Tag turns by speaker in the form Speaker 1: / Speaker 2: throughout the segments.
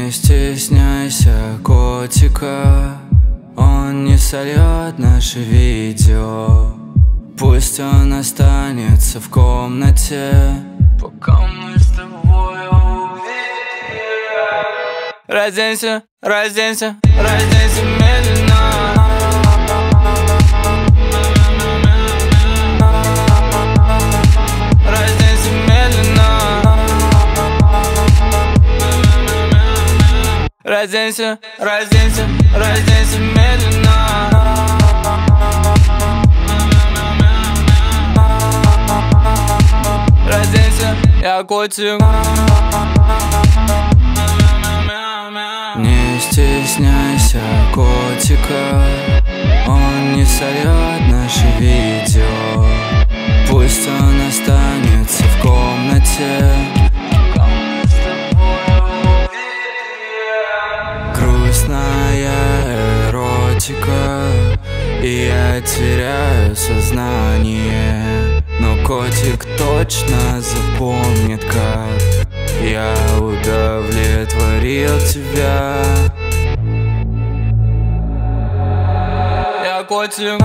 Speaker 1: Не стесняйся котика, он не сольет наше видео. Пусть он останется в комнате, пока мы с тобой увидим. Разденься, разденься, разденься медленно. Разденься медленно. Разденься, разденься, разденься медленно. Разденься, я котик. Не стесняйся котика, он не сольет наше видео. Пусть он останется в комнате. Грустная эротика, и я теряю сознание. Но котик точно запомнит, как я удовлетворил тебя. Я котик.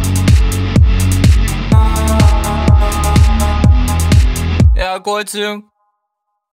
Speaker 1: Я котик.